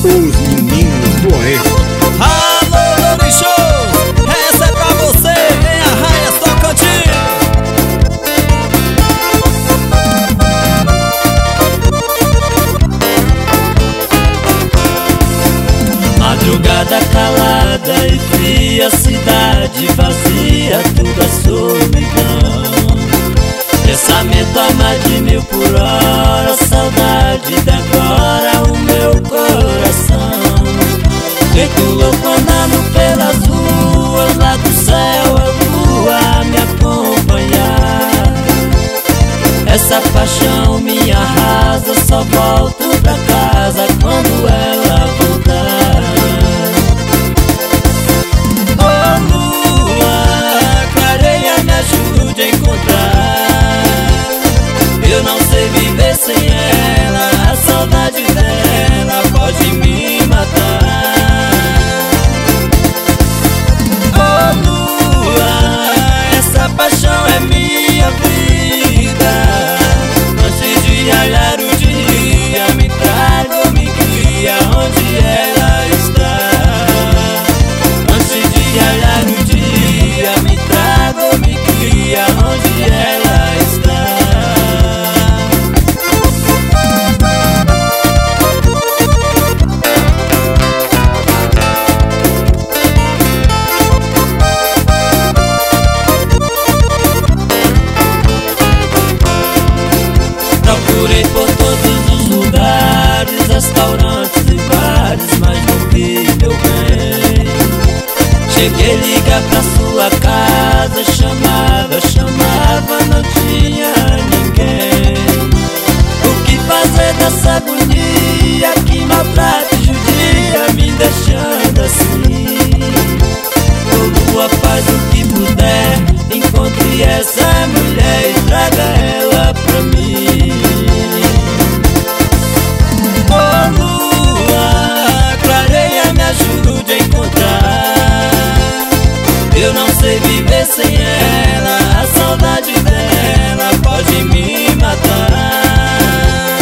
Os Meninos do Oeste. Alô, Lixo, essa é pra você, em Arraias Tocantins. Madrugada calada e fria, cidade vazia, tudo a solidão. Pensamento a mais de 1000 por hora, saudade devora o meu coração. Feito louco andando pelas ruas, lá do céu a lua a me acompanhar. Essa paixão me arrasa, só volto pra casa quando ela voltar. Oh lua, clareia, me ajude a encontrar. Eu não sei viver sem ela, a saudade dela pode me matar. Oh lua, essa paixão é minha vida. Antes de raiar o dia, me traga, me guia onde ela está. Antes de raiar o dia, me traga, me guia onde ela está. Procurei por todos os lugares, restaurantes e bares, mas não vi meu bem. Cheguei a ligar pra sua casa, chamava, não tinha ninguém. O que fazer dessa agonia que maltrata e judia, me deixando assim? Ô lua, faz o que puder, encontre essa mulher e traga ela pra mim. Oh lua, clareia, me ajude a encontrar. Eu não sei viver sem ela, a saudade dela pode me matar.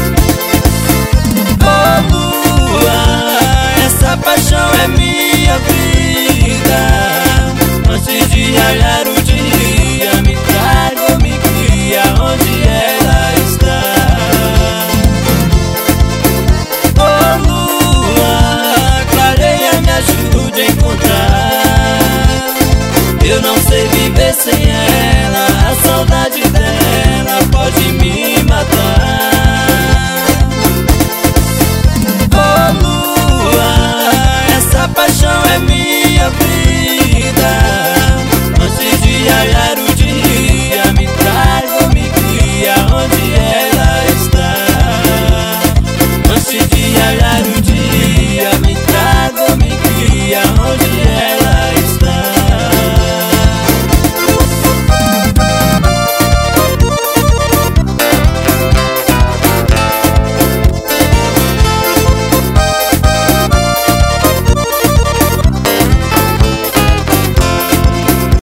Oh lua, essa paixão é minha vida. Antes de raiar o dia, me traga, me guia onde ela está. Oh lua, clareia, me ajude a encontrar. Eu não sei viver sem ela, a saudade dela pode me